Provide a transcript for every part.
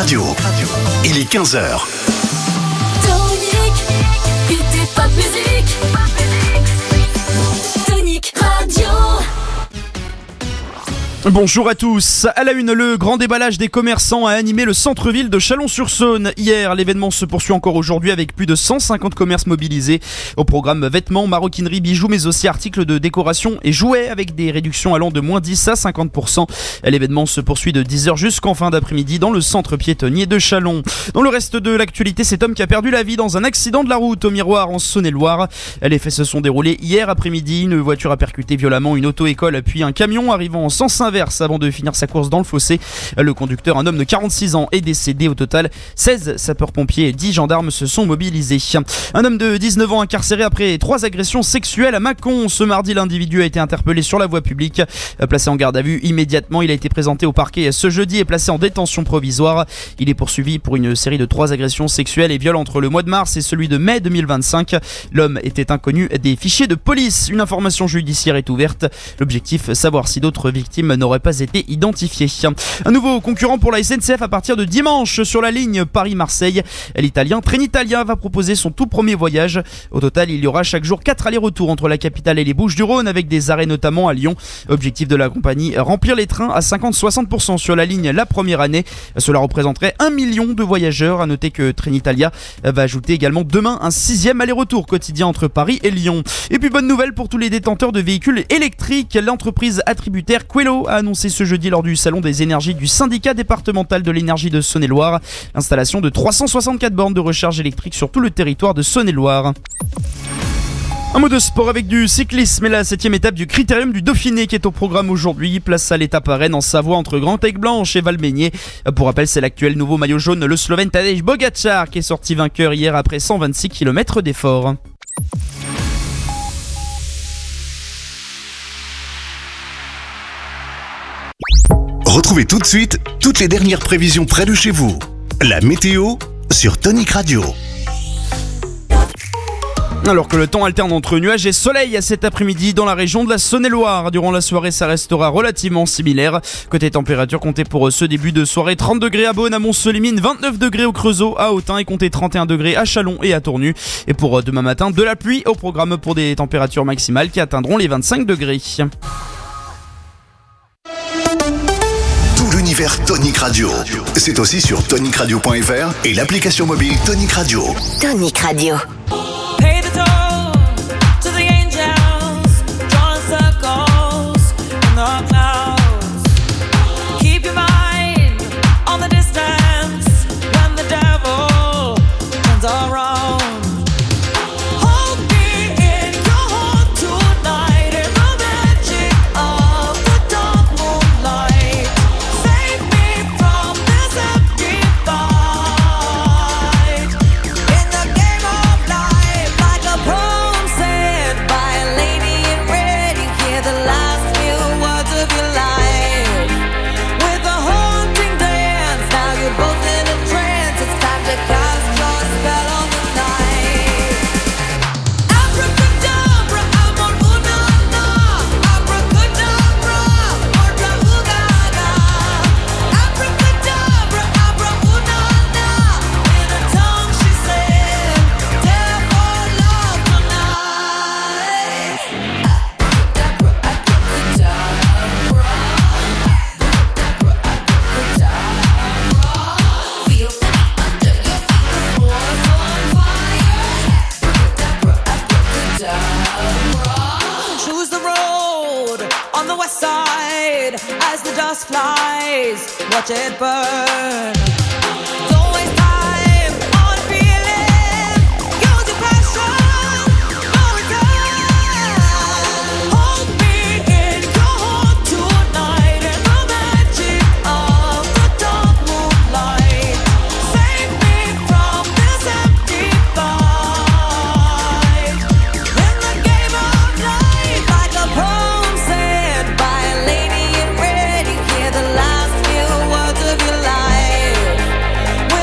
Radio. Il est 15h. Tonic, était pas de musique. Tonic Radio. Bonjour à tous. À la une, le grand déballage des commerçants a animé le centre-ville de Chalon-sur-Saône. Hier, l'événement se poursuit encore aujourd'hui avec plus de 150 commerces mobilisés. Au programme vêtements, maroquinerie, bijoux, mais aussi articles de décoration et jouets avec des réductions allant de moins 10 à 50%. L'événement se poursuit de 10h jusqu'en fin d'après-midi dans le centre piétonnier de Chalon. Dans le reste de l'actualité, cet homme qui a perdu la vie dans un accident de la route au Miroir en Saône-et-Loire. Les faits se sont déroulés hier après-midi. Une voiture a percuté violemment une auto-école puis un camion arrivant en sens inverse avant de finir sa course dans le fossé. Le conducteur, un homme de 46 ans, est décédé. Au total, 16 sapeurs-pompiers et 10 gendarmes se sont mobilisés. Un homme de 19 ans incarcéré après 3 agressions sexuelles à Mâcon. Ce mardi, l'individu a été interpellé sur la voie publique. Placé en garde à vue immédiatement, il a été présenté au parquet ce jeudi et placé en détention provisoire. Il est poursuivi pour une série de 3 agressions sexuelles et viols entre le mois de mars et celui de mai 2025. L'homme était inconnu des fichiers de police. Une information judiciaire est ouverte. L'objectif, savoir si d'autres victimes n'auraient pas été identifiés. Un nouveau concurrent pour la SNCF à partir de dimanche sur la ligne Paris-Marseille. L'italien Trenitalia va proposer son tout premier voyage. Au total, il y aura chaque jour 4 allers-retours entre la capitale et les Bouches-du-Rhône avec des arrêts notamment à Lyon. Objectif de la compagnie, remplir les trains à 50-60% sur la ligne la première année. Cela représenterait 1 million de voyageurs. À noter que Trenitalia va ajouter également demain un 6e aller-retour quotidien entre Paris et Lyon. Et puis bonne nouvelle pour tous les détenteurs de véhicules électriques. L'entreprise attributaire Quello a annoncé ce jeudi lors du salon des énergies du syndicat départemental de l'énergie de Saône-et-Loire l'installation de 364 bornes de recharge électrique sur tout le territoire de Saône-et-Loire. Un mot de sport avec du cyclisme et la 7e étape du Critérium du Dauphiné qui est au programme aujourd'hui. Place à l'étape à Rennes en Savoie entre Grand-Aigle-Blanche et Valmeinier. Pour rappel, c'est l'actuel nouveau maillot jaune, le Slovène Tadej Pogačar, qui est sorti vainqueur hier après 126 km d'effort. Retrouvez tout de suite toutes les dernières prévisions près de chez vous. La météo sur Tonic Radio. Alors que le temps alterne entre nuages et soleil à cet après-midi dans la région de la Saône-et-Loire. Durant la soirée, ça restera relativement similaire. Côté température, comptez pour ce début de soirée 30 degrés à Beaune, à Mont-Solimine, 29 degrés au Creusot, à Autun et comptez 31 degrés à Chalon et à Tournu. Et pour demain matin, de la pluie au programme pour des températures maximales qui atteindront les 25 degrés. Tout l'univers Tonic Radio. C'est aussi sur tonicradio.fr et l'application mobile Tonic Radio. Tonic Radio. Pay the toll to the angels, drawing circles in the clouds. Keep your mind on the distance when the devil turns around. Hold me in your heart tonight in the magic of the dark moonlight. Save me from this empty fight in the game of life. Like a poem said by a lady in red, you hear the last few words of your life. With a haunting dance, now you're both in a trance. It's time to cast your spell on the night. Abracadabra, amor una-na. Abracadabra, orda ooga-ga. Abracadabra, abra una-na. In a tongue she said, "Dare for love tonight." Abracadabra, abracadabra. Feel it under your feet, the floor's on fire. Abracadabra. Choose the road on the west side as the dust flies. Watch it burn. Don't waste time on feeling. Use your passion. No return. Hold me in your heart tonight in the magic of the dark moonlight. Save me from this empty fight in the game of life. Like a poem said by a lady in red, you hear the last few words of your life.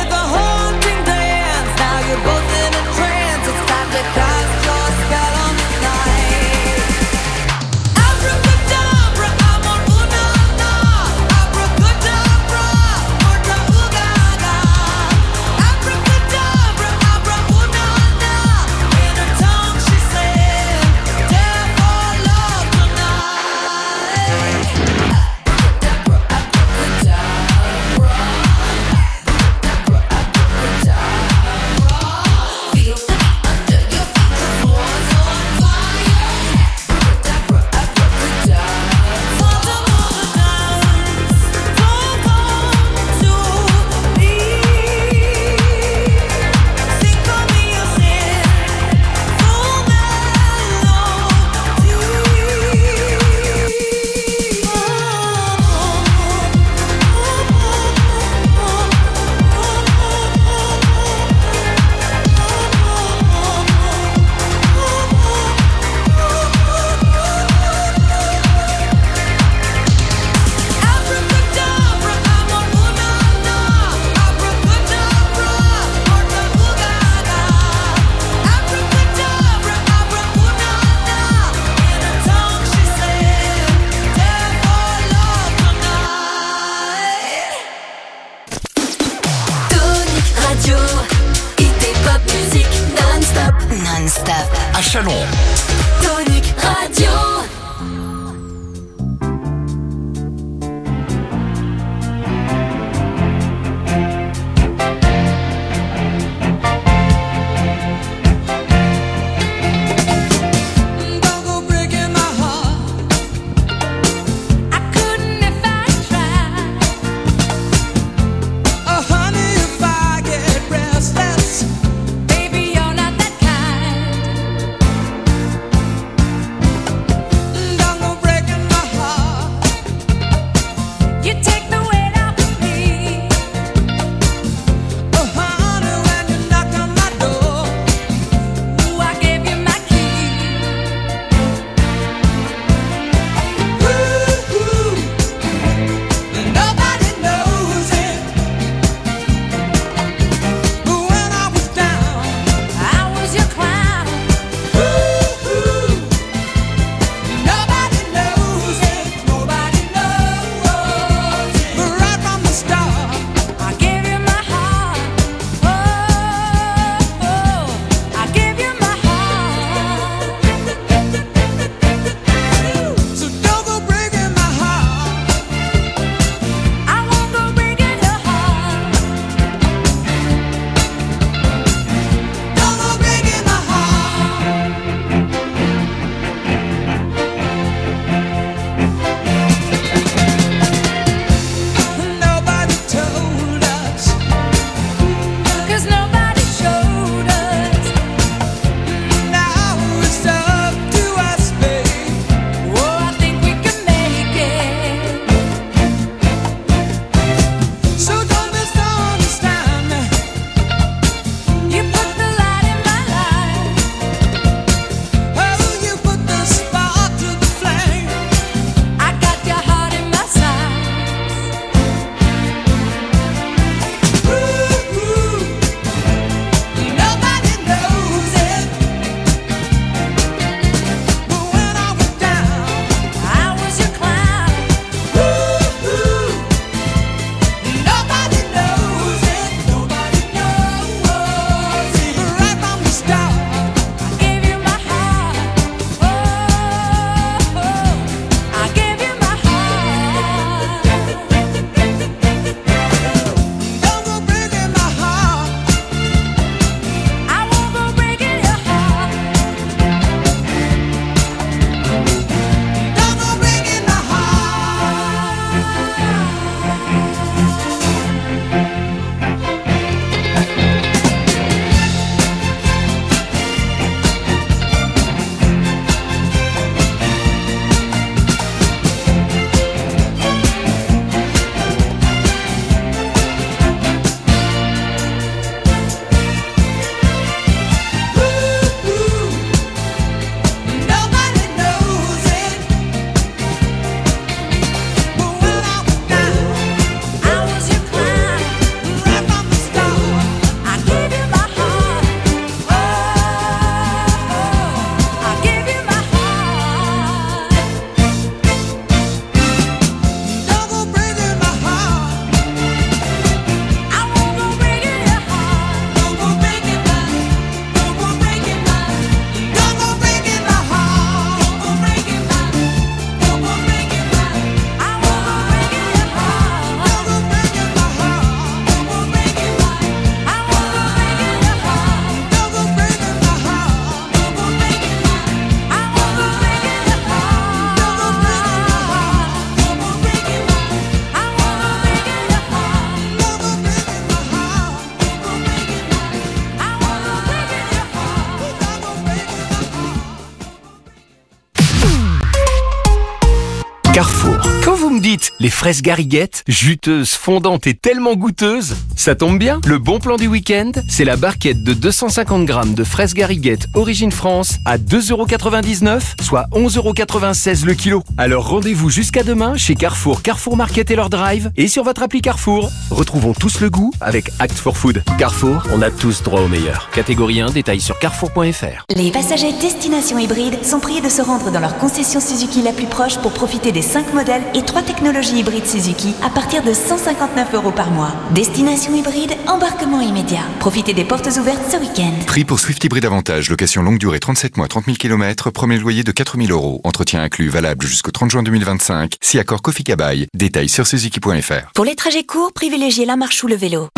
Carrefour. Quand vous me dites les fraises Garriguette, juteuses, fondantes et tellement goûteuses, ça tombe bien. Le bon plan du week-end, c'est la barquette de 250 grammes de fraises Garriguette origine France à 2,99 €, soit 11,96 € le kilo. Alors rendez-vous jusqu'à demain chez Carrefour, Carrefour Market et leur drive et sur votre appli Carrefour. Retrouvons tous le goût avec Act for Food. Carrefour, on a tous droit au meilleur. Catégorie 1, détails sur carrefour.fr. Les passagers destination hybride sont priés de se rendre dans leur concession Suzuki la plus proche pour profiter des 5 modèles et 3 technologies hybrides Suzuki à partir de 159 € par mois. Destination hybride, embarquement immédiat. Profitez des portes ouvertes ce week-end. Prix pour Swift Hybrid Avantage, location longue durée 37 mois, 30 000 km, premier loyer de 4 000 €. Entretien inclus, valable jusqu'au 30 juin 2025. Si accord Kofi Kabaï. Détails sur suzuki.fr. Pour les trajets courts, privilégiez la marche ou le vélo.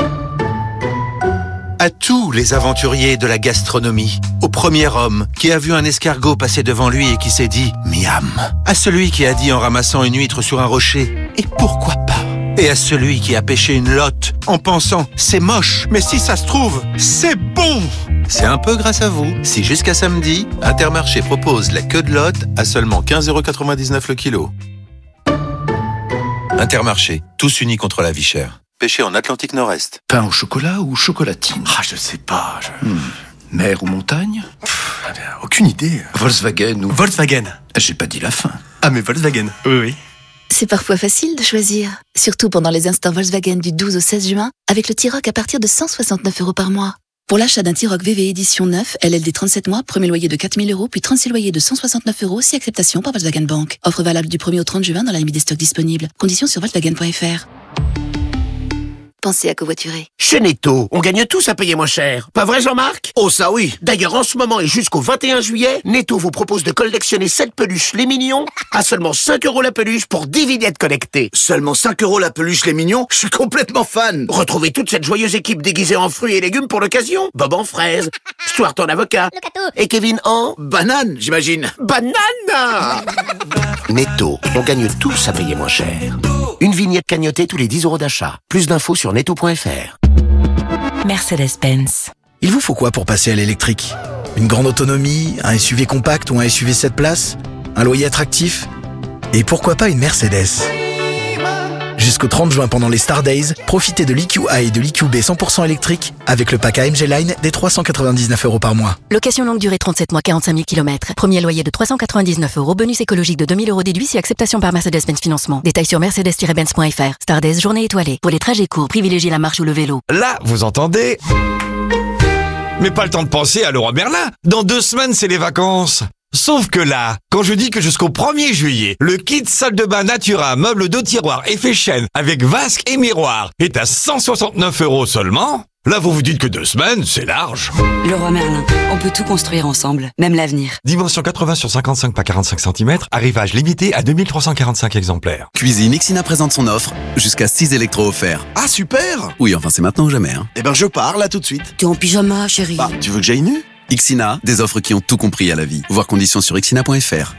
À tous les aventuriers de la gastronomie, au premier homme qui a vu un escargot passer devant lui et qui s'est dit « miam », à celui qui a dit en ramassant une huître sur un rocher « et pourquoi pas », et à celui qui a pêché une lotte en pensant « c'est moche, mais si ça se trouve, c'est bon ». C'est un peu grâce à vous si jusqu'à samedi, Intermarché propose la queue de lotte à seulement 15,99 € le kilo. Intermarché, tous unis contre la vie chère. Pêché en Atlantique Nord-Est. Pain au chocolat ou chocolatine? Ah, je sais pas. Mer ou montagne? Aucune idée. Volkswagen ou... Volkswagen. J'ai pas dit la fin. Ah, mais Volkswagen. Oui. C'est parfois facile de choisir. Surtout pendant les instants Volkswagen du 12 au 16 juin, avec le T-Roc à partir de 169 € par mois. Pour l'achat d'un T-Roc VV édition 9, LLD 37 mois, premier loyer de 4 000 €, puis 36 loyers de 169 € si acceptation par Volkswagen Bank. Offre valable du 1er au 30 juin dans la limite des stocks disponibles. Conditions sur Volkswagen.fr. Pensez à covoiturer. Chez Netto, on gagne tous à payer moins cher. Pas vrai, Jean-Marc? Oh, ça oui. D'ailleurs, en ce moment et jusqu'au 21 juillet, Netto vous propose de collectionner 7 peluches les mignons à seulement 5 € la peluche pour 10 vignettes connectées. Seulement 5 € la peluche les mignons? Je suis complètement fan. Retrouvez toute cette joyeuse équipe déguisée en fruits et légumes pour l'occasion. Bob en fraise, Stuart en avocat, et Kevin en... banane, j'imagine. Banane! Netto, on gagne tous à payer moins cher. Une vignette cagnotée tous les 10 € d'achat. Plus d'infos sur netto.fr. Mercedes-Benz. Il vous faut quoi pour passer à l'électrique? Une grande autonomie, un SUV compact ou un SUV 7 places? Un loyer attractif? Et pourquoi pas une Mercedes? Jusqu'au 30 juin pendant les Star Days, profitez de l'EQA et de l'EQB 100% électrique avec le pack AMG Line des 399 € par mois. Location longue durée 37 mois, 45 000 km. Premier loyer de 399 €, bonus écologique de 2 000 € déduit si acceptation par Mercedes-Benz Financement. Détails sur mercedes-benz.fr. Star Days, journée étoilée. Pour les trajets courts, privilégiez la marche ou le vélo. Là, vous entendez? Mais pas le temps de penser à Leroy Merlin. Dans 2 semaines, c'est les vacances. Sauf que là, quand je dis que jusqu'au 1er juillet, le kit salle de bain Natura, meuble 2 tiroirs, effet chêne, avec vasque et miroir, est à 169 € seulement, là vous vous dites que 2 semaines, c'est large. Leroy Merlin, on peut tout construire ensemble, même l'avenir. Dimension 80 sur 55 par 45 cm, arrivage limité à 2345 exemplaires. Cuisine Ixina présente son offre, jusqu'à 6 électros offerts. Ah, super! Oui, enfin c'est maintenant ou jamais. Eh ben je pars là tout de suite. T'es en pyjama, chérie. Bah, tu veux que j'aille nu? Ixina, des offres qui ont tout compris à la vie. Voir conditions sur ixina.fr.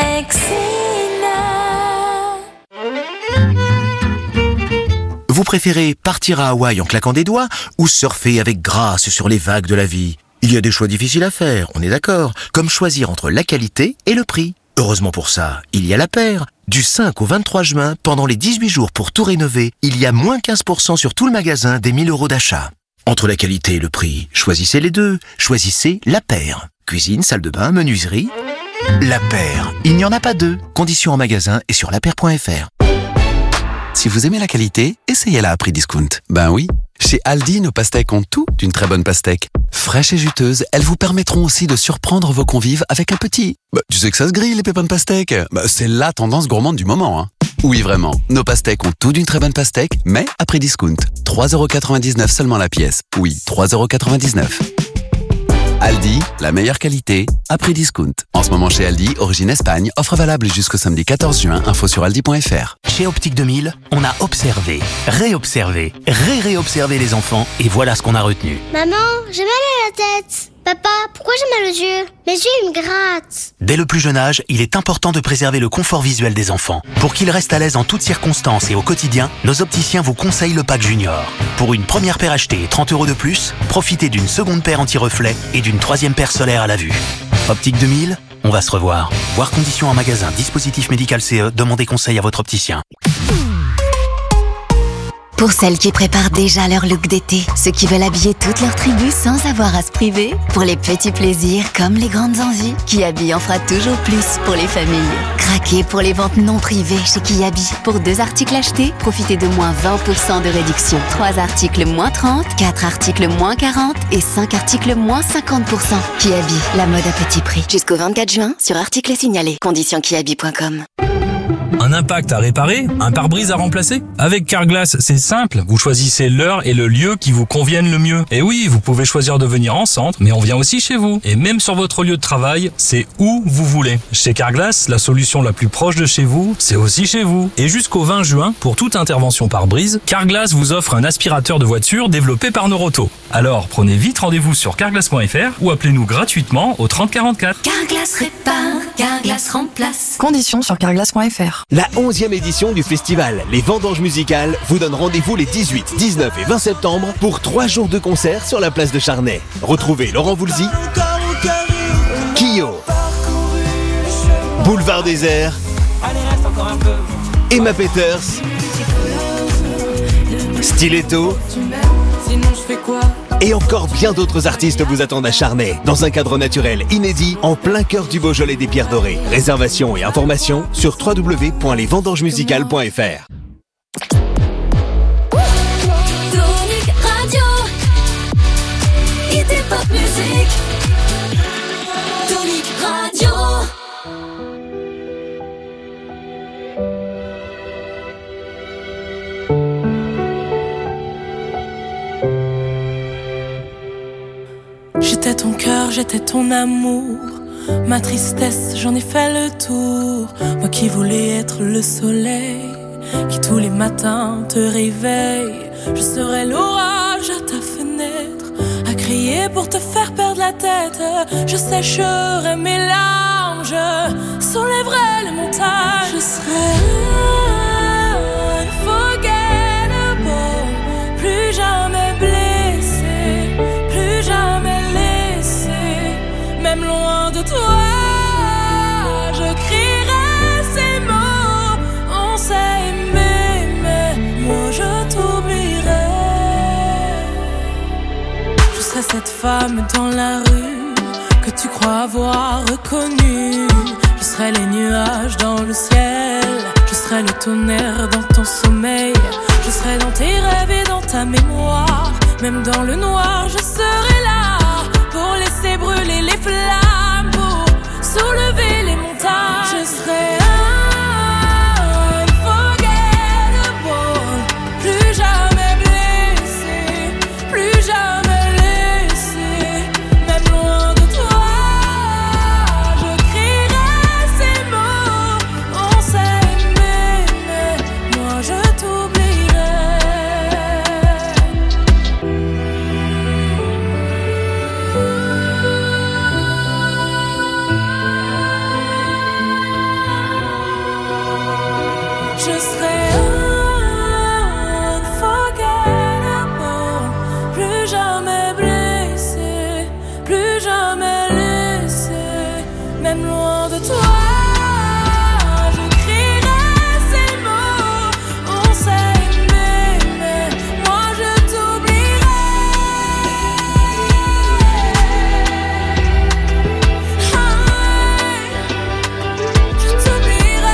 Vous préférez partir à Hawaï en claquant des doigts ou surfer avec grâce sur les vagues de la vie? Il y a des choix difficiles à faire, on est d'accord, comme choisir entre la qualité et le prix. Heureusement pour ça, il y a La Paire. Du 5 au 23 juin, pendant les 18 jours pour tout rénover, il y a moins 15% sur tout le magasin des 1 000 € d'achat. Entre la qualité et le prix, choisissez les deux. Choisissez La Paire. Cuisine, salle de bain, menuiserie. La Paire. Il n'y en a pas deux. Conditions en magasin et sur lapaire.fr. Si vous aimez la qualité, essayez-la à prix discount. Ben oui. Chez Aldi, nos pastèques ont tout d'une très bonne pastèque. Fraîches et juteuses, elles vous permettront aussi de surprendre vos convives avec un petit. Tu sais que ça se grille, les pépins de pastèque. C'est la tendance gourmande du moment, hein. Oui, vraiment. Nos pastèques ont tout d'une très bonne pastèque, mais à prix discount. 3,99 € seulement la pièce. Oui, 3,99 €. Aldi, la meilleure qualité, à prix discount. En ce moment chez Aldi, origine Espagne, offre valable jusqu'au samedi 14 juin, info sur aldi.fr. Chez Optique 2000, on a observé, réobservé, réobservé les enfants et voilà ce qu'on a retenu. Maman, j'ai mal à la tête. Papa, pourquoi j'ai mal aux yeux? Mes yeux, ils me grattent. Dès le plus jeune âge, il est important de préserver le confort visuel des enfants. Pour qu'ils restent à l'aise en toutes circonstances et au quotidien, nos opticiens vous conseillent le pack Junior. Pour une première paire achetée et 30 € de plus, profitez d'une seconde paire anti-reflet et d'une troisième paire solaire à la vue. Optique 2000, On va se revoir. Voir conditions en magasin. Dispositif médical CE. Demandez conseil à votre opticien. Pour celles qui préparent déjà leur look d'été, ceux qui veulent habiller toute leur tribu sans avoir à se priver, pour les petits plaisirs comme les grandes envies, Kiabi en fera toujours plus pour les familles. Craquez pour les ventes non privées chez Kiabi. Pour 2 articles achetés, profitez de moins 20% de réduction. 3 articles moins 30, 4 articles moins 40 et 5 articles moins 50%. Kiabi, la mode à petit prix. Jusqu'au 24 juin sur articles signalés. Conditions kiabi.com. Un impact à réparer, un pare-brise à remplacer? Avec Carglass, c'est simple. Vous choisissez l'heure et le lieu qui vous conviennent le mieux. Et oui, vous pouvez choisir de venir en centre, mais on vient aussi chez vous. Et même sur votre lieu de travail, c'est où vous voulez. Chez Carglass, la solution la plus proche de chez vous, c'est aussi chez vous. Et jusqu'au 20 juin, pour toute intervention pare-brise, Carglass vous offre un aspirateur de voiture développé par Noroto. Alors, prenez vite rendez-vous sur carglass.fr ou appelez-nous gratuitement au 30 44. Carglass répare, Carglass remplace. Conditions sur carglass.fr. La 11e édition du festival Les Vendanges Musicales vous donne rendez-vous les 18, 19 et 20 septembre pour 3 jours de concerts sur la place de Charnay. Retrouvez Laurent Voulzy, Kyo, Boulevard Désert, Emma Peters, Stiletto et encore bien d'autres artistes vous attendent à Charnay, dans un cadre naturel inédit, en plein cœur du Beaujolais des Pierres Dorées. Réservation et informations sur www.lesvendangesmusicales.fr. Tonic Radio. Hit et pop musique. Tonic Radio. J'étais ton cœur, j'étais ton amour. Ma tristesse, j'en ai fait le tour. Moi qui voulais être le soleil, qui tous les matins te réveille. Je serai l'orage à ta fenêtre, à crier pour te faire perdre la tête. Je sécherai mes larmes, je soulèverai les montagnes. Je serai unforgettable, plus jamais blessé, plus jamais. Même loin de toi, je crierai ces mots. On s'est aimé, mais moi je t'oublierai. Je serai cette femme dans la rue que tu crois avoir reconnue. Je serai les nuages dans le ciel, je serai le tonnerre dans ton sommeil. Je serai dans tes rêves et dans ta mémoire. Même dans le noir, je serai là pour laisser brûler les flammes, pour soulever les montagnes. Je serai unforgettable, plus jamais blessé, plus jamais laissé. Même loin de toi, je crierai ces mots. On s'est aimé, mais moi je t'oublierai. Je serai unforgettable, plus jamais blessé, plus jamais laissé, même loin de toi. Je crierai ces mots. On s'est aimé, mais moi je t'oublierai. Je t'oublierai.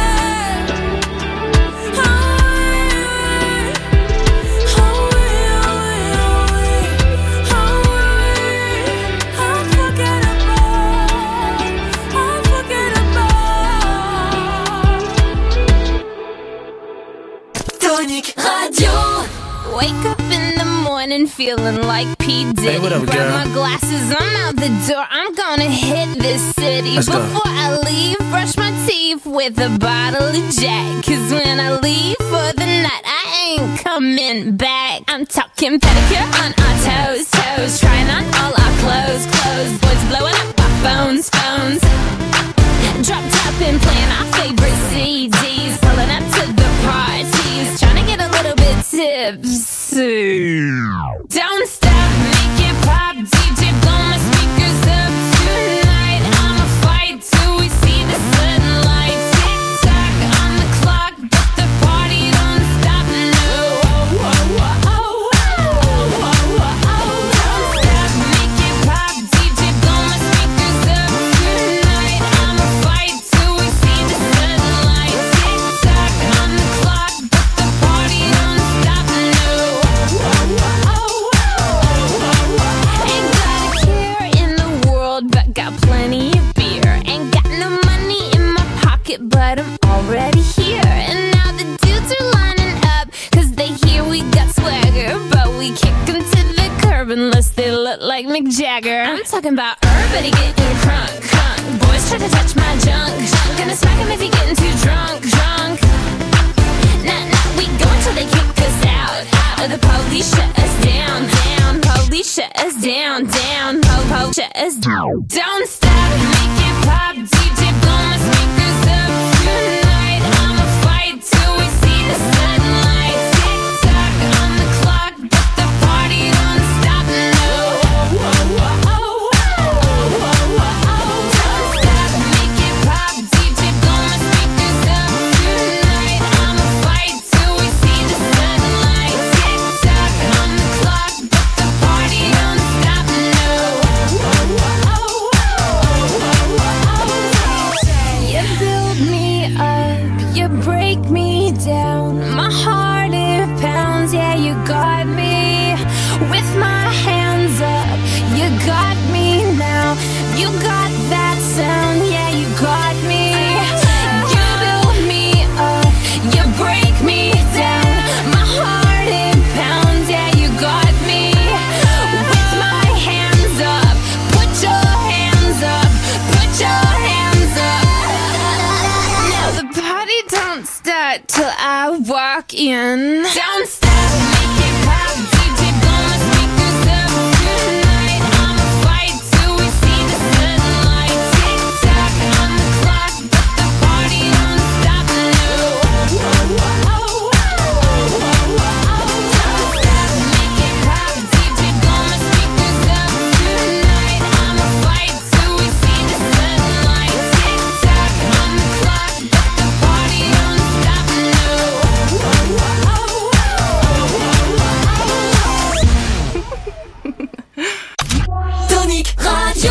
Tonic Radio. Wake up in the morning feeling like P. Diddy. Hey, what up, Grab girl? my glasses, I'm out the door. I'm gonna hit this city. Let's go. Before I leave, brush my teeth with a bottle of Jack. Cause when I leave for the night, I ain't coming back. I'm talking pedicure on our toes, toes. Trying on all our clothes, clothes. Boys blowing up our phones, phones. Drop top and playing our favorite CDs. Pulling up to the parties. Trying to get a little bit tipsy. Don't stop, make it pop. DJ blow my speakers up tonight. I'ma fight till we but I'm already here. And now the dudes are lining up, cause they hear we got swagger. But we kick them to the curb unless they look like Mick Jagger. I'm talking about everybody getting crunk, crunk. Boys try to touch my junk, junk. Gonna smack him if he getting too drunk, drunk. Nah, nah, we go until they kick us out, out. Or the police shut us down, down. Police shut us down, down. Po, shut us down. Don't stop, make it pop. DJ blow my speakers up tonight. I'ma fight till we see the sunlight. Tick tock on the clock, but the party don't stop, no. Don't stop, make it pop. DJ blow my speakers up tonight. I'ma fight till we see the sunlight. Tick tock on the clock, but the party don't stop, no. You build me up, you break me down. My heart it pounds, yeah, you got me. With my hands up, you got me now. You got that sound, yeah, you got me. You build me up, you break me down. My heart it pounds, yeah, you got me. With my hands up, put your hands up, put your hands up. Now the party don't start till I walk in. Don't stop, make it pop. DJ blow my speakers up tonight. I'ma fight till we see the sunlight. Tick tock on the clock, but the party don't stop, no. Don't stop, make it pop. DJ blow my speakers up tonight. I'ma fight till we see the sunlight. Tick tock on the clock, but the party don't stop, no. Tonic Radio.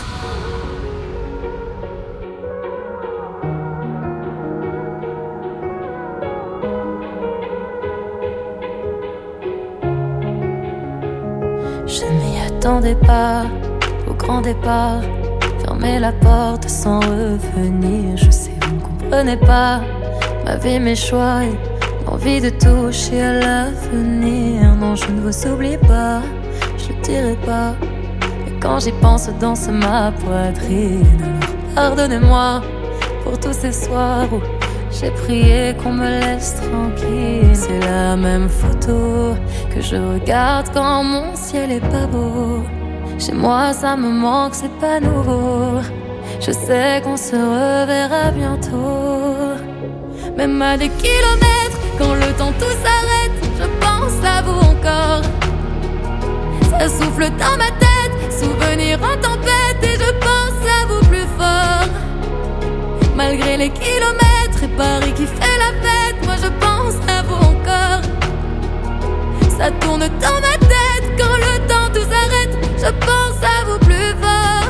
Je m'y attendais pas au grand départ. Fermer la porte sans revenir. Je sais, vous ne comprenez pas ma vie, mes choix et l'envie de toucher à l'avenir. Non, je ne vous oublie pas, je le dirai pas. Mais quand j'y pense, danse ma poitrine. Alors pardonnez-moi pour tous ces soirs où j'ai prié qu'on me laisse tranquille. C'est la même photo que je regarde quand mon ciel est pas beau. Chez moi ça me manque, c'est pas nouveau. Je sais qu'on se reverra bientôt. Même à des kilomètres, quand le temps tout s'arrête, je pense à vous encore. Ça souffle dans ma tête, souvenir en tempête, et je pense à vous plus fort. Malgré les kilomètres et Paris qui fait la fête, moi je pense à vous encore. Ça tourne dans ma tête, quand le temps tout s'arrête, je pense à vous plus fort.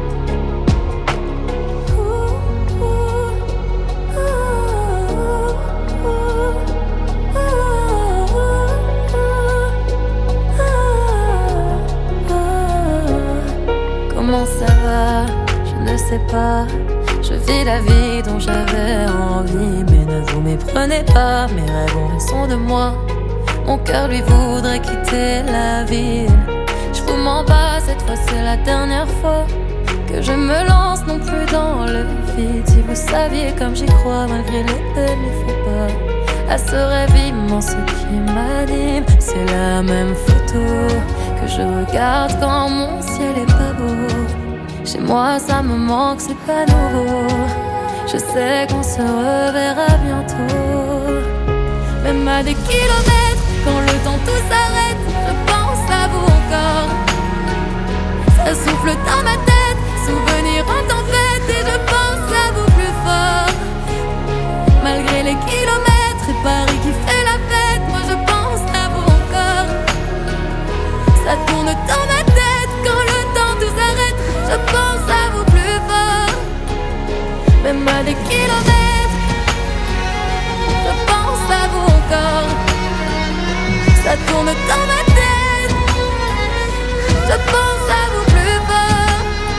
Comment ça va? Je ne sais pas. Je vis la vie dont j'avais envie. Mais ne vous méprenez pas, mes rêves ont raison de moi. Mon cœur lui voudrait quitter la ville. Je vous mens pas, cette fois c'est la dernière fois que je me lance non plus dans le vide. Si vous saviez comme j'y crois, malgré les peines, les faux pas, à ce rêve immense qui m'anime. C'est la même photo que je regarde quand mon ciel est pas beau. Chez moi ça me manque, c'est pas nouveau. Je sais qu'on se reverra bientôt. Même à des kilomètres, quand le temps tout s'arrête, je pense à vous encore. Ça souffle dans ma tête, souvenir en tempête, et je pense à vous plus fort. Malgré les kilomètres et Paris qui fait la fête, moi je pense à vous encore. Ça tourne dans ma tête, quand le temps tout s'arrête, je pense à vous plus fort. Même à des kilomètres, je pense à vous encore. Ça tourne dans ma tête, je pense à vous plus fort.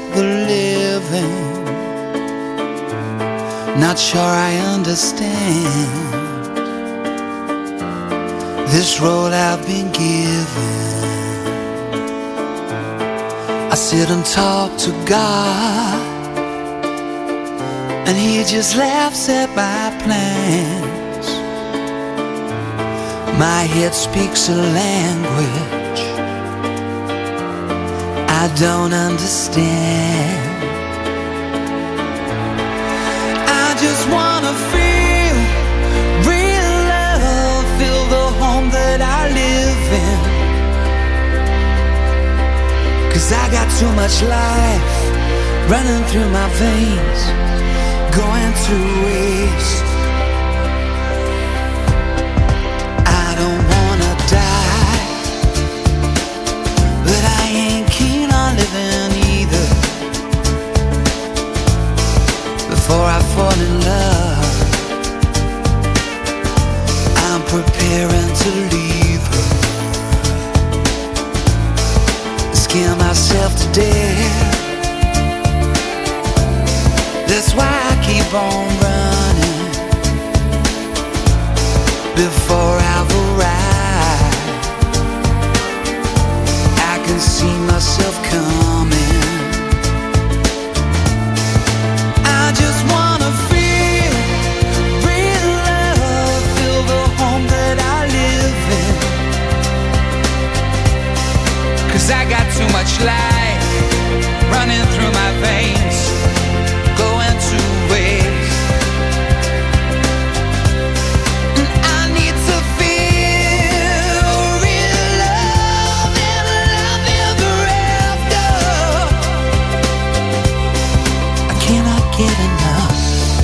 the living. Not sure I understand this road I've been given. I sit and talk to God, and He just laughs at my plans. My head speaks a language I don't understand. I just wanna feel real love, feel the home that I live in. 'Cause I got too much life running through my veins, going to waste. I don't wanna die, but I ain't keen on living either. Before I fall in love, I'm preparing to leave her. Scare myself to death. That's why I keep on running. Before I've arrived, I can see myself coming. I just wanna feel real love, feel the home that I live in. 'Cause I got too much life running through my veins, going to waste. And I need to feel real love and love ever after. I cannot get enough.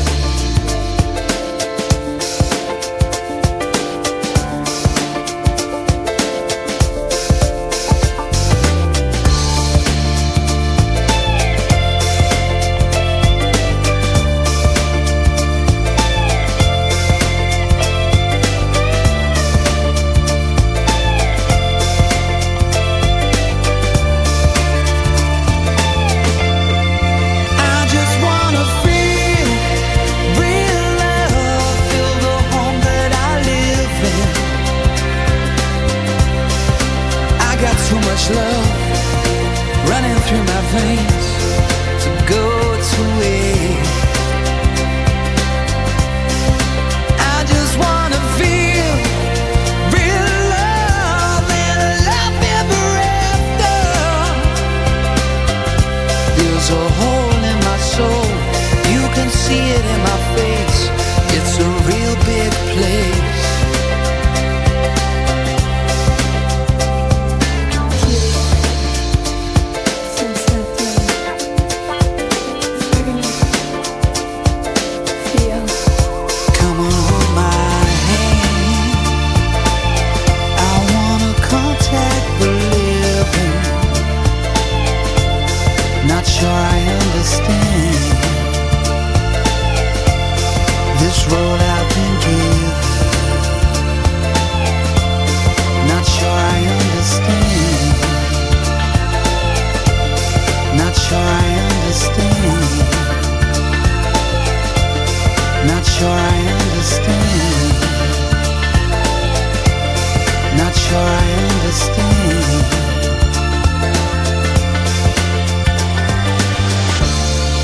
Love running through my veins to go to waste. I just wanna feel real love and love ever after. There's a hole in my soul, you can see it in my face. It's a real big place. Not sure I understand this road I've been given. Not sure I understand. Not sure I understand. Not sure I understand. Not sure I understand. 'Cause I got too much life running through my veins, going to waste. I just wanna feel real love, feel the home that I live in. 'Cause I got too much life running through my veins, going to waste. I just wanna feel real love, feel the home that I live in. Not sure I understand. Not sure I understand. Not sure I understand. Not sure I understand. Not sure I understand.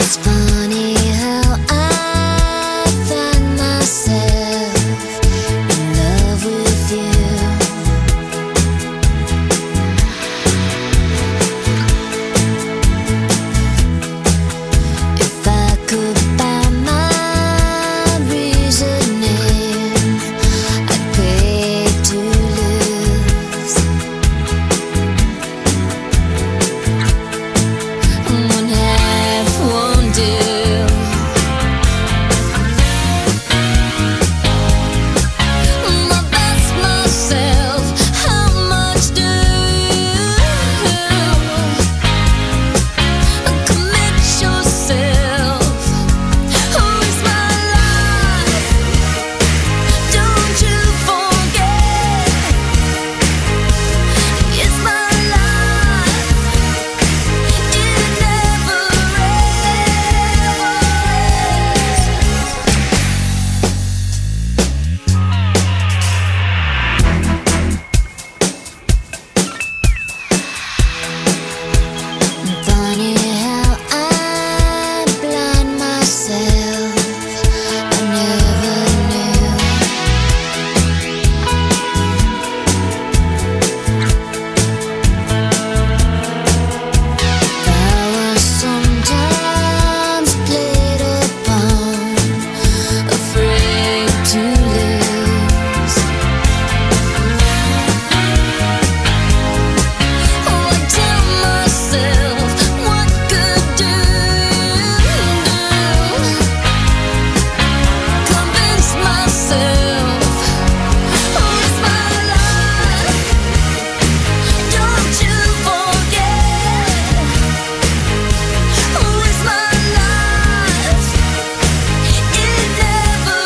It's funny how I find myself in love with you. If I could buy my reasoning, I'd pay to lose. One half won't do. My best myself, how much do you commit yourself? Who is my life? Don't you forget, it's my life. It never Funny how I blind myself. I never knew. I was sometimes played upon, afraid to lose. I tell myself, what good do you do? Convince myself, who is my life? Don't you forget, who is my life? It never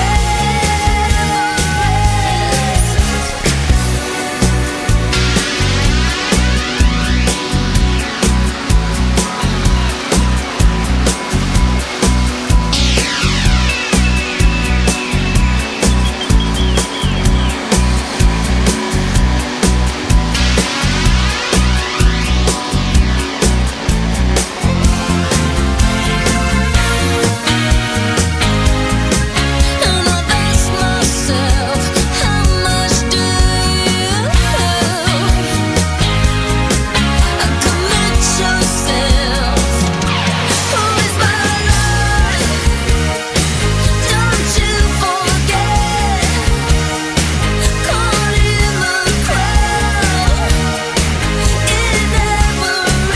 And I've asked myself, how much do you commit yourself? Who is my life? Don't you forget, caught in the crowd. It never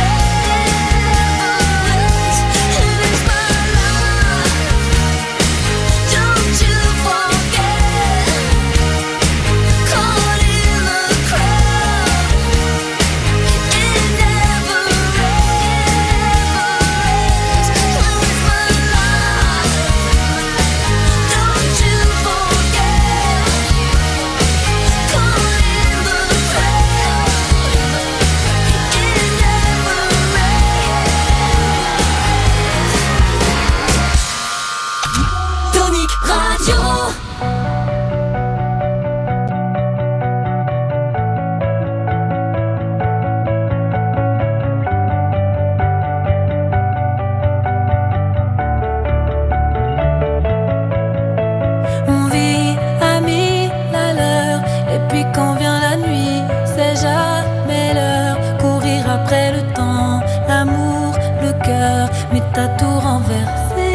ends. It is my life. Don't you forget, caught in the crowd. It never ends. Who is my life? Don't you forget, caught in the crowd. It never Tonic Radio. On vit à mille à l'heure, et puis quand vient la nuit, c'est jamais l'heure. Courir après le temps, l'amour, le cœur, mais t'as tout renversé.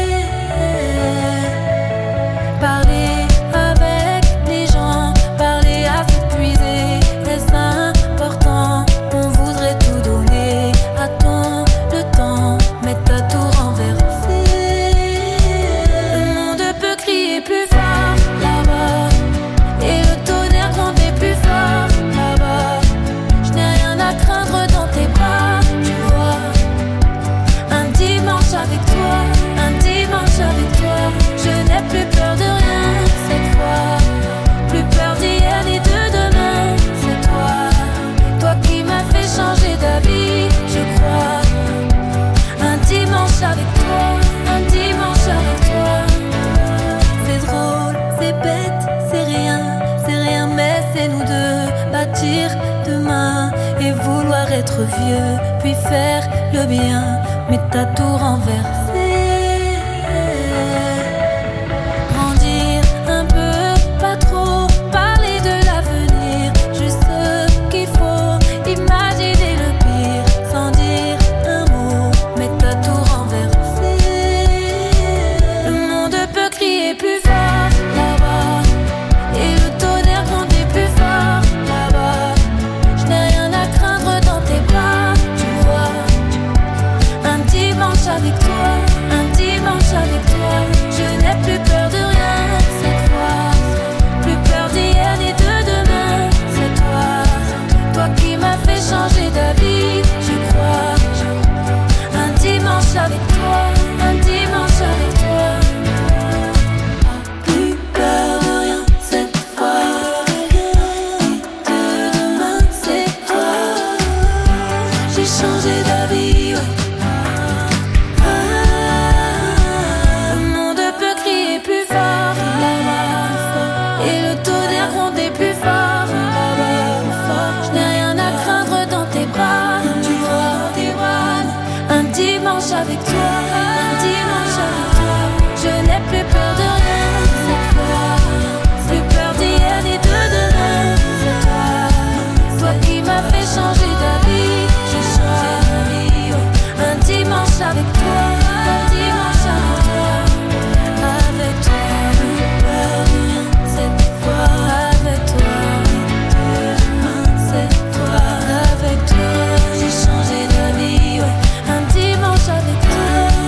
Parler avec les gens, parler à s'épuiser, est-ce important? On voudrait tout donner, attends le temps, mais t'as tout renversé. Le monde peut crier plus fort là-bas, et le tonnerre gronder plus fort là-bas. Je n'ai rien à craindre dans tes bras, tu vois. Un dimanche avec toi, un dimanche avec toi. Je n'ai plus peur de rien cette fois, plus peur d'hier ni de demain. C'est toi, toi qui m'as fait changer d'avis, je crois. Un dimanche avec toi, un dimanche avec toi. C'est drôle, c'est bête, c'est rien, mais c'est nous deux. Bâtir demain et vouloir être vieux, puis faire le bien. mais t'as tout renversé. Grandir un peu, pas trop, parler de l'avenir, juste ce qu'il faut, imaginer le pire, sans dire un mot, mais t'as tout renversé. Le monde peut crier plus fort là-bas, et le tonnerre gronder plus fort là-bas. Je n'ai rien à craindre dans tes bras, tu vois. Un dimanche avec toi, un dimanche avec toi. Je n'ai plus peur de rien cette fois, plus peur d'hier ni de demain. C'est toi, toi qui m'as fait changer d'avis, je crois. Un dimanche avec toi, un dimanche avec toi. Plus peur de rien cette fois, ni de demain. C'est toi, j'ai changé d'avis, ouais. Le monde peut crier plus fort là-bas, et le tonnerre gronder plus fort là-bas. Je n'ai rien à craindre dans tes bras, tu vois. Un dimanche avec toi, un dimanche avec toi. Je n'ai plus peur de rien cette fois, plus peur d'hier ni de demain. C'est toi, toi qui m'as fait changer d'avis, j'ai changé d'avis, ouais. Un dimanche avec toi, un dimanche avec toi. Avec toi, plus peur de rien cette fois. Avec toi, cette fois. Avec toi, j'ai changé d'avis, ouais. Un dimanche avec toi,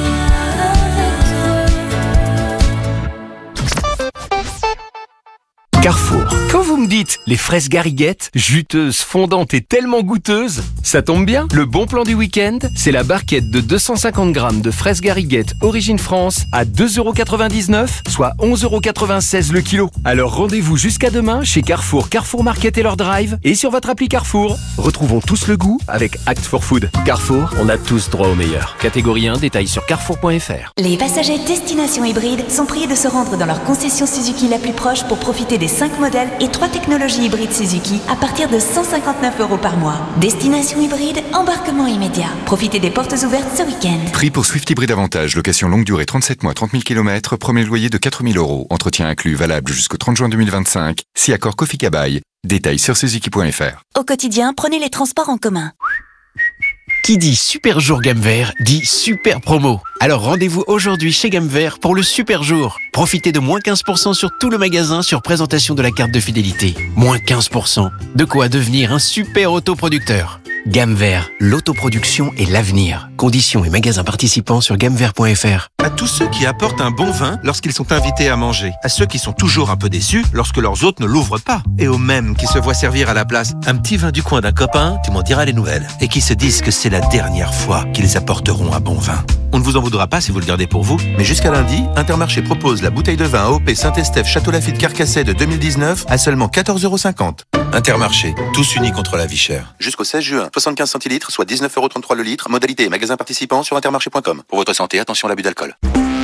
Carrefour. Quand vous me dites les fraises Garriguette, juteuses, fondantes et tellement goûteuses, ça tombe bien. Le bon plan du week-end, c'est la barquette de 250 grammes de fraises Garriguette Origine France à 2,99 €, soit 11,96 € le kilo. Alors rendez-vous jusqu'à demain chez Carrefour, Carrefour Market et leur drive et sur votre appli Carrefour. Retrouvons tous le goût avec Act for Food. Carrefour, on a tous droit au meilleur. Catégorie 1, détails sur carrefour.fr. Les passagers Destination Hybride sont priés de se rendre dans leur concession Suzuki la plus proche pour profiter des 5 modèles et 3 technologies hybrides Suzuki à partir de 159 € par mois. Destination Hybride, embarquement immédiat. Profitez des portes ouvertes ce week-end. Prix pour Swift Hybrid Avantage, location longue durée 37 mois, 30 000 km, premier loyer de 4 000 €. Entretien inclus, valable jusqu'au 30 juin 2025. Si accord Kofi Kabaï. Détails sur suzuki.fr. Au quotidien, prenez les transports en commun. Qui dit super jour gamme vert dit super promo. Alors rendez-vous aujourd'hui chez Gamme Vert pour le super jour. Profitez de moins 15% sur tout le magasin sur présentation de la carte de fidélité. Moins 15%. De quoi devenir un super autoproducteur. Gamme Vert, l'autoproduction et l'avenir. Conditions et magasins participants sur gammevert.fr. À tous ceux qui apportent un bon vin lorsqu'ils sont invités à manger. À ceux qui sont toujours un peu déçus lorsque leurs hôtes ne l'ouvrent pas. Et aux mêmes qui se voient servir à la place un petit vin du coin d'un copain, tu m'en diras les nouvelles. Et qui se disent que c'est la dernière fois qu'ils apporteront un bon vin. On ne vous en voudra pas si vous le gardez pour vous, mais jusqu'à lundi, Intermarché propose la bouteille de vin AOP Saint-Estèphe Château Lafite Carcassonne de 2019 à seulement 14,50 €. Intermarché, tous unis contre la vie chère. Jusqu'au 16 juin, 75 centilitres, soit 19,33 € le litre. Modalité et magasins participants sur intermarché.com. Pour votre santé, attention à l'abus d'alcool.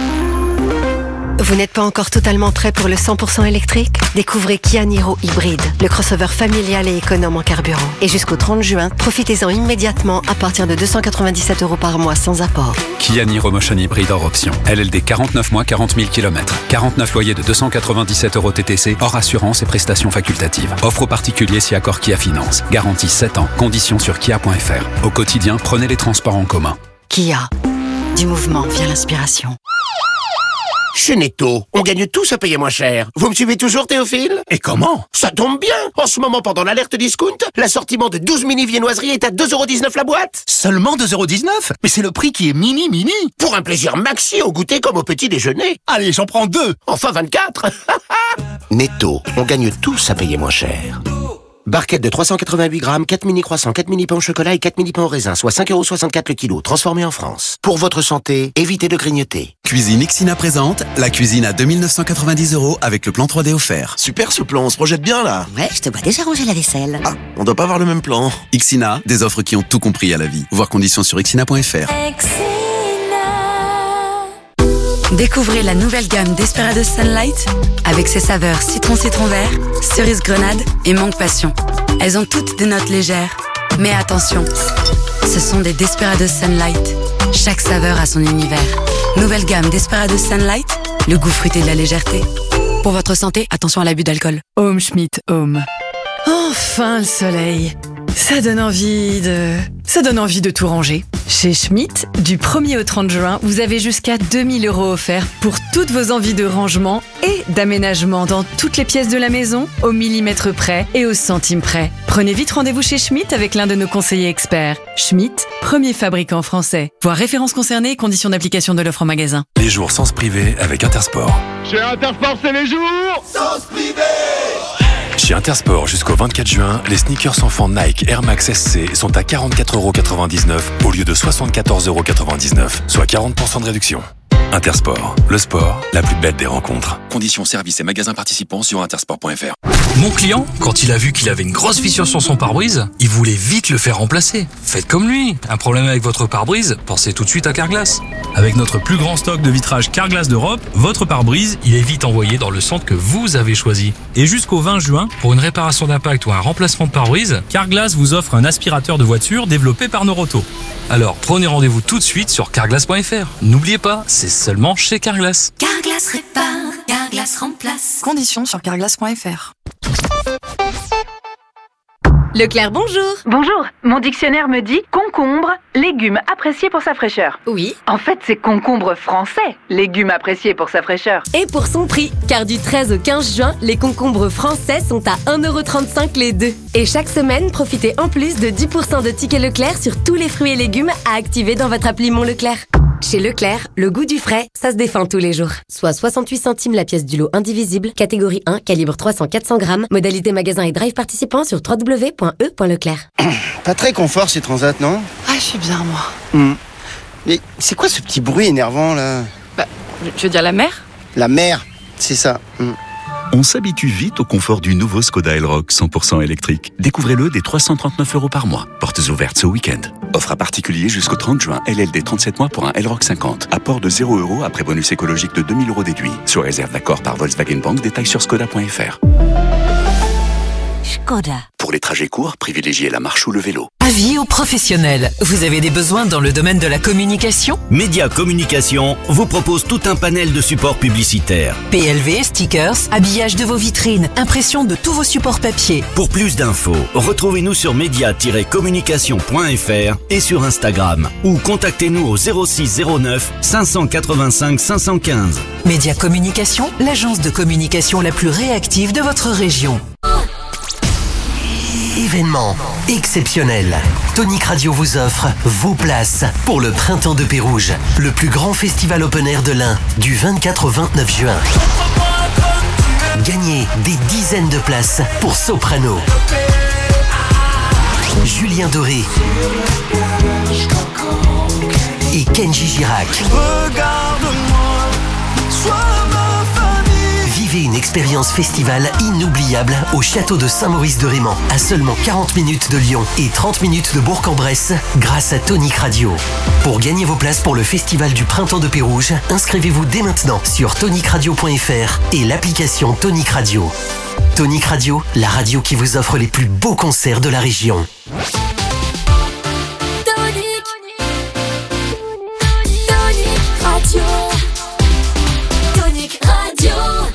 Vous n'êtes pas encore totalement prêt pour le 100% électrique? Découvrez Kia Niro Hybride, le crossover familial et économe en carburant. Et jusqu'au 30 juin, profitez-en immédiatement à partir de 297 € par mois sans apport. Kia Niro Motion Hybride hors option. LLD 49 mois, 40 000 km. 49 loyers de 297 € TTC, hors assurance et prestations facultatives. Offre aux particuliers si accord Kia Finance. Garantie 7 ans. Conditions sur kia.fr. Au quotidien, prenez les transports en commun. Kia. Du mouvement vient l'inspiration. Chez Netto, on gagne tous à payer moins cher. Vous me suivez toujours, Théophile? Et comment? Ça tombe bien. En ce moment, pendant l'alerte discount, l'assortiment de 12 mini viennoiseries est à 2,19 € la boîte. Seulement 2,19 €? Mais c'est le prix qui est mini. Pour un plaisir maxi au goûter comme au petit déjeuner. Allez, j'en prends 2. Enfin 24. Netto, on gagne tous à payer moins cher. Barquette de 388 grammes, 4 mini croissants, 4 mini pains au chocolat et 4 mini pains au raisin, soit 5,64 € le kilo, transformé en France. Pour votre santé, évitez de grignoter. Cuisine Ixina présente la cuisine à 2 990 € avec le plan 3D offert. Super ce plan, on se projette bien là. Ouais, je te vois déjà ranger la vaisselle. Ah, on doit pas avoir le même plan. Ixina, des offres qui ont tout compris à la vie. Voir conditions sur ixina.fr. Découvrez la nouvelle gamme Desperados Sunlight avec ses saveurs citron vert, cerise grenade et mangue passion. Elles ont toutes des notes légères. Mais attention, ce sont des Desperados Sunlight. Chaque saveur a son univers. Nouvelle gamme Desperados Sunlight, le goût fruité de la légèreté. Pour votre santé, attention à l'abus d'alcool. Home Schmidt Home. Enfin le soleil. Ça donne envie de tout ranger. Chez Schmidt, du 1er au 30 juin, vous avez jusqu'à 2 000 € offerts pour toutes vos envies de rangement et d'aménagement dans toutes les pièces de la maison, au millimètre près et au centime près. Prenez vite rendez-vous chez Schmidt avec l'un de nos conseillers experts. Schmidt, premier fabricant français. Voir références concernées et conditions d'application de l'offre en magasin. Les jours sans se priver avec Intersport. Chez Intersport, c'est les jours sans se priver. Chez Intersport, jusqu'au 24 juin, les sneakers enfants Nike Air Max SC sont à 44,99 € au lieu de 74,99 €, soit 40% de réduction. Intersport, le sport, la plus belle des rencontres. Conditions, services et magasins participants sur intersport.fr. Mon client, quand il a vu qu'il avait une grosse fissure sur son pare-brise, il voulait vite le faire remplacer. Faites comme lui. Un problème avec votre pare-brise, pensez tout de suite à Carglass. Avec notre plus grand stock de vitrage Carglass d'Europe, votre pare-brise, il est vite envoyé dans le centre que vous avez choisi. Et jusqu'au 20 juin, pour une réparation d'impact ou un remplacement de pare-brise, Carglass vous offre un aspirateur de voiture développé par Noroto. Alors prenez rendez-vous tout de suite sur carglass.fr. N'oubliez pas, c'est seulement chez Carglass. Carglass répare, Carglass remplace. Conditions sur carglass.fr. Leclerc, bonjour. Bonjour. Mon dictionnaire me dit concombre, légume apprécié pour sa fraîcheur. Oui. En fait, c'est concombre français, légume apprécié pour sa fraîcheur. Et pour son prix, car du 13 au 15 juin, les concombres français sont à 1,35 € les deux. Et chaque semaine, profitez en plus de 10% de tickets Leclerc sur tous les fruits et légumes à activer dans votre appli Mon Leclerc. Chez Leclerc, le goût du frais, ça se défend tous les jours. Soit 68 centimes la pièce du lot indivisible, catégorie 1, calibre 300-400 grammes, modalité magasin et drive participant sur www.e.leclerc. Pas très confort ces transats, non? Ah, je suis bien, moi. Mais c'est quoi ce petit bruit énervant, là? Je veux dire la mer? La mer, c'est ça. On s'habitue vite au confort du nouveau Skoda Elroq 100% électrique. Découvrez-le dès 339 € par mois. Portes ouvertes ce week-end. Offre à particulier jusqu'au 30 juin. LLD 37 mois pour un Elroq 50. Apport de 0 € après bonus écologique de 2 000 € déduit. Sur réserve d'accord par Volkswagen Bank. Détails sur skoda.fr. Skoda. Pour les trajets courts, privilégiez la marche ou le vélo. Avis aux professionnels. Vous avez des besoins dans le domaine de la communication? Média Communication vous propose tout un panel de supports publicitaires. PLV, stickers, habillage de vos vitrines, impression de tous vos supports papier. Pour plus d'infos, retrouvez-nous sur media-communication.fr et sur Instagram ou contactez-nous au 06 09 585 515. Média Communication, l'agence de communication la plus réactive de votre région. Événement exceptionnel. Tonic Radio vous offre vos places pour le Printemps de Pérouge, le plus grand festival open air de l'Ain, du 24 au 29 juin. Gagnez des dizaines de places pour Soprano, Julien Doré et Kenji Girac. Regarde-moi, sois ma famille. Vivez une expérience festival inoubliable au château de Saint-Maurice-de-Réman, à seulement 40 minutes de Lyon et 30 minutes de Bourg-en-Bresse, grâce à Tonic Radio. Pour gagner vos places pour le festival du Printemps de Pérouge, inscrivez-vous dès maintenant sur tonicradio.fr et l'application Tonic Radio. Tonic Radio, la radio qui vous offre les plus beaux concerts de la région. Tonic Radio. Tonic Radio.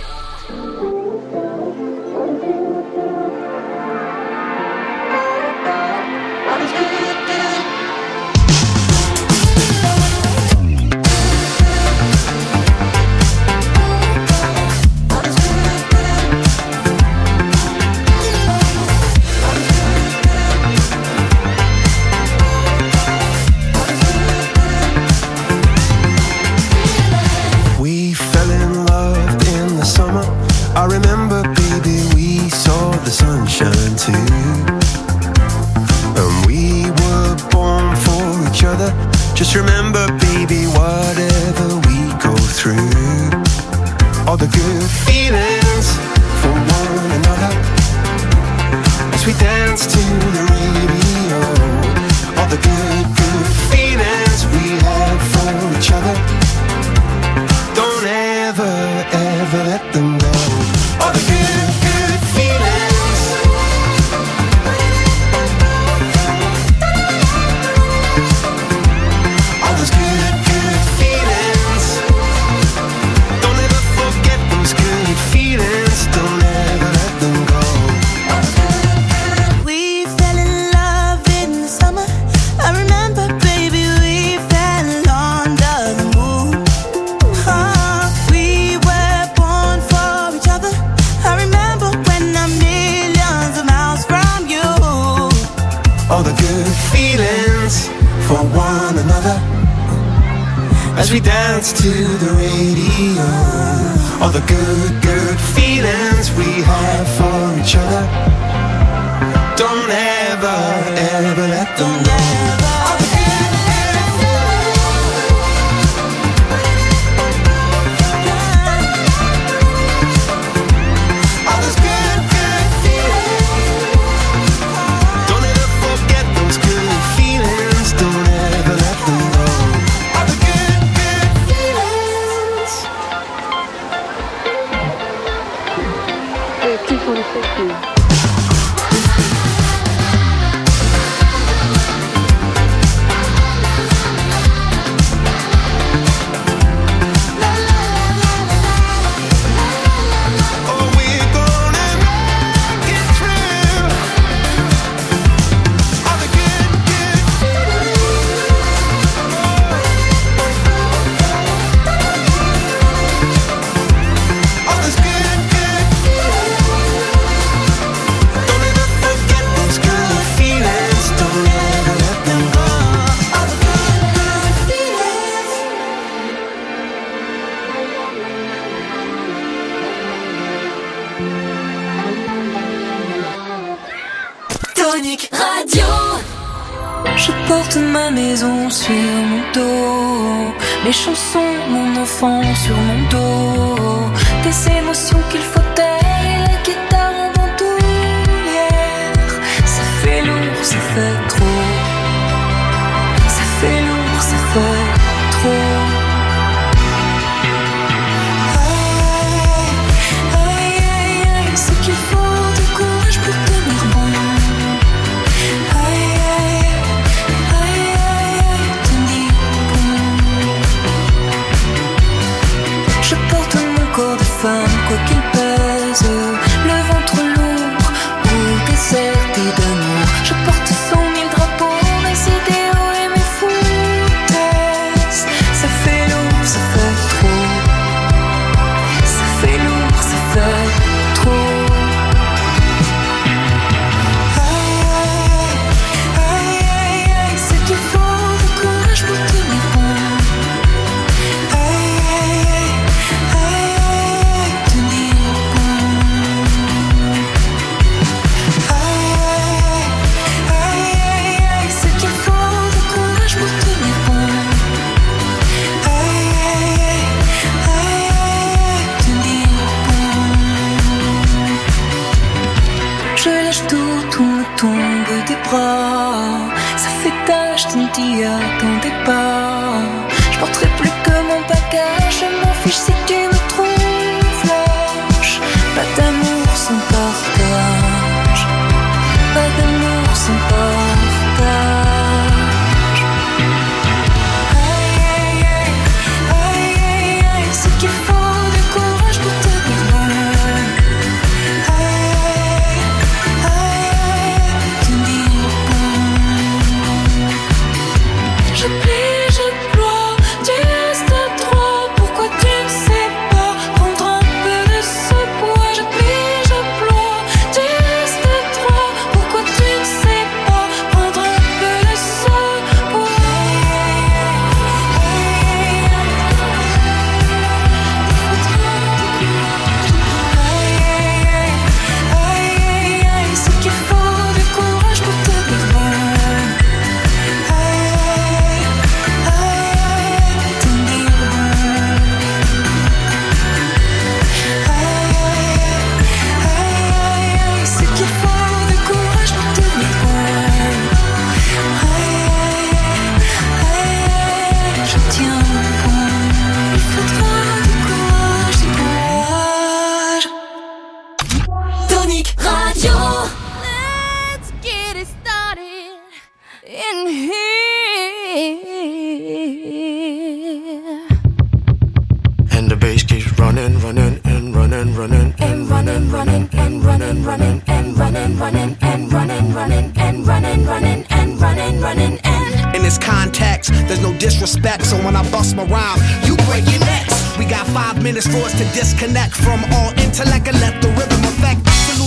I remember, baby, we saw the sunshine too. And we were born for each other. Just remember, baby, whatever we go through, all the good feelings for one another, as we dance to the radio, all the good feelings we have for each other. Don't ever let them go. All the good feelings. All those good we dance to the radio. All the good, good feelings we have for each other. Don't ever, ever let them go. Je porte ma maison sur mon dos, mes chansons, mon enfant sur mon dos, des émotions qu'il faut taire et la guitare en bandoulière. Ça fait lourd, ça fait trop. Ça fait lourd, ça fait trop. Aïe, aïe, aïe, ce qu'il faut de courage pour tenir bon. Corps de femme, quoi qu'il pèse, le ventre lourd ou déserté d'amour. Je porte 100 000 drapeaux, mes idéaux et mes foutaises. Ça fait lourd, ça fait trop. Ça fait lourd, ça fait trop. Aïe, aïe, aïe, aïe, c'est qu'il faut de courage pour tenir bon. Tout me tombe des bras. Ça fait tâche, tu ne t'y attendais pas. Je porterai plus que mon bagage. Je m'en fiche si tu me trouves lâche. Pas d'amour sans partage. Pas d'amour sans partage. Aïe, aïe, aïe, aïe, aïe, aïe, c'est qu'il faut du courage pour te dire. Je plie, je ploie, tu restes à trois. Pourquoi tu ne sais pas prendre un peu de ce poids? Je plie, je ploie, tu restes à trois. Pourquoi tu ne sais pas prendre un peu de ce poids? Aïe, aïe, aïe, c'est qu'il faut du courage pour te dire. Tonic Radio. Let's get it started in here. And the bass keeps running, running, and running, running, and running, running, and running, running, and running, running, and running, running, and running, running, and running, running, and. In this context, there's no disrespect, so when I bust my rhyme, you break your necks. We got 5 minutes for us to disconnect from all intellect and let the rhythm affect. Absolute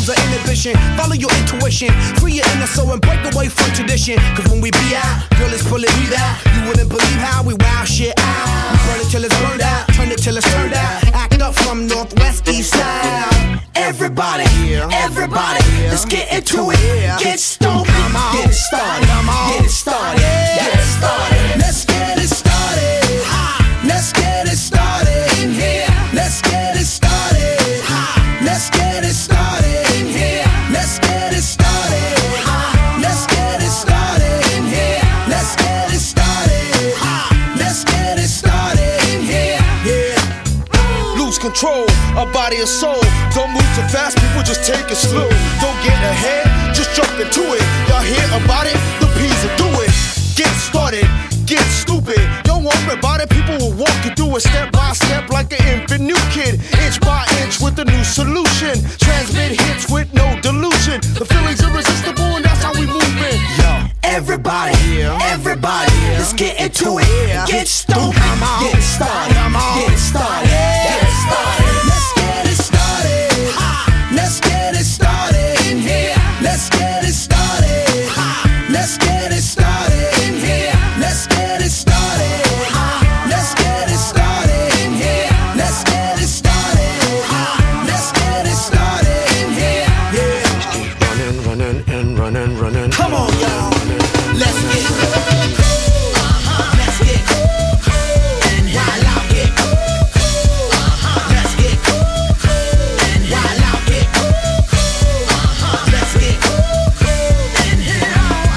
lose the inhibition. Follow your intuition, free your inner soul and break away from tradition. Cause when we be out, girl, it's pulling me out. You wouldn't believe how we wow shit out. We burn it till it's burned out, turn it till it's turned out. Act up from Northwest East Side. Everybody, everybody, let's get into it. Get stoked, get it started, get it started, get it started. Let's get it started. Let's get it started in here. Let's get it started. Let's get it started in here. Let's get it started. Let's get it started in here. Let's get it started. Let's get it started in here. Yeah. Lose control of body and soul. Don't move too fast, people just take it slow. Don't get ahead, just jump into it. Y'all hear about it? The P's will do it. Get started, get stupid. Don't worry about it, people will walk you through it step by step like an infant new kid. Inch by inch with a new solution. Transmit hits with no delusion. The feeling's irresistible and that's how we move it. Yo, everybody, everybody, let's get into it. Get stupid, get it started, get it started, get it started. Let's get it started. Let's get it started in here. Let's get it started. Let's get it started in here. Let's get it started. Let's get it started in here. Let's get it started. Let's get it started in here. Yeah. Just keep running, running, and running, running. Come on, y'all. Let's get cool. Let's get cool. And while I get cool. Let's get cool. And while I get cool. Let's get cool. And here.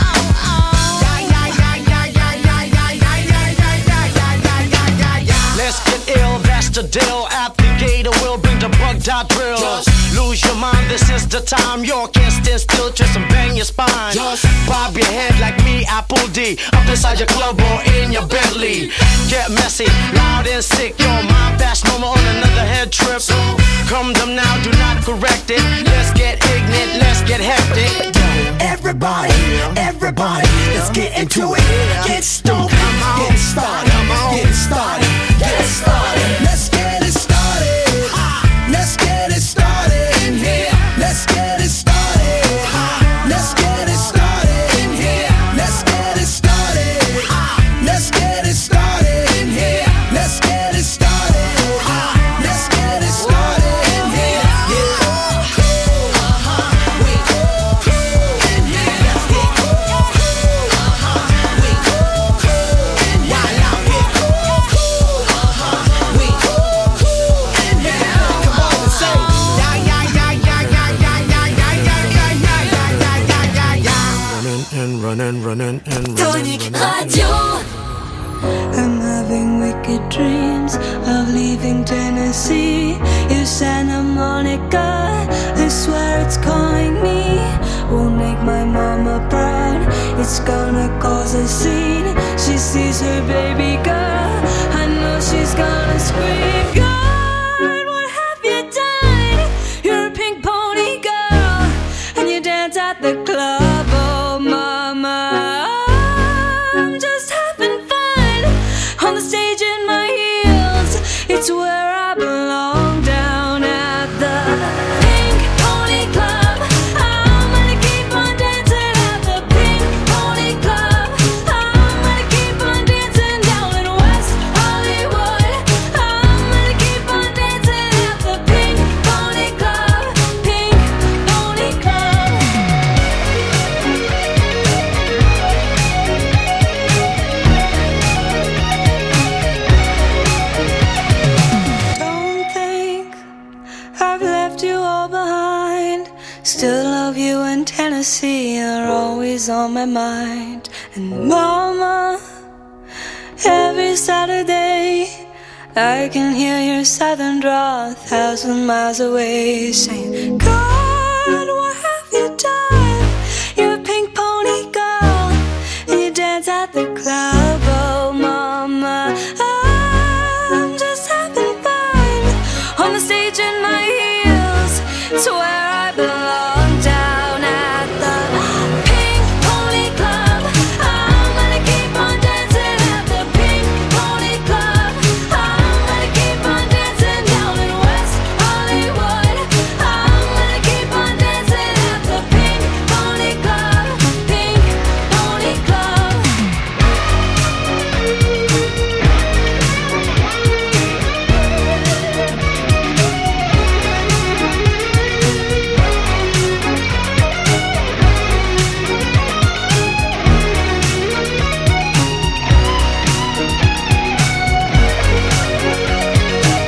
Let's get ill, that's the deal. At the gate, we'll bring the bug dot drill. Just lose your mind, this is the time. You can't stand still, twist and bang your spine. Just bob your head like me, Apple D. Up inside your club or in your Bentley. Get messy, loud and sick. Your mind fast, no more on another head trip. So come them now, do not correct it. Let's get ignorant, let's get hectic. Everybody, everybody, let's get into it. Get stoked, get it started, get it started, get it started. Let's get it started. Let's get it started in here. Let's get it started. Let's get it started in here. Let's get it started. Let's get it started in here. Let's get it started. Let's get it started in here. Running and Tonic Radio. I'm having wicked dreams of leaving Tennessee. You Santa Monica, I swear it's calling me. Won't make my mama proud, it's gonna cause a scene. She sees her baby girl, I know she's gonna scream. God, what have you done? You're a pink pony girl, and you dance at the club. Oh mama, I'm just having fun on the stage in my heels. It's where I belong, down at the Pink Pony Club. I'm gonna keep on dancing at the Pink Pony Club. I'm gonna keep on dancing down in West Hollywood. I'm gonna keep on dancing at the Pink Pony Club. Pink Pony Club. Don't think I've left you all behind. Still love you, and Tennessee are always on my mind. And mama, every Saturday I can hear your southern drawl 1,000 miles away saying, God.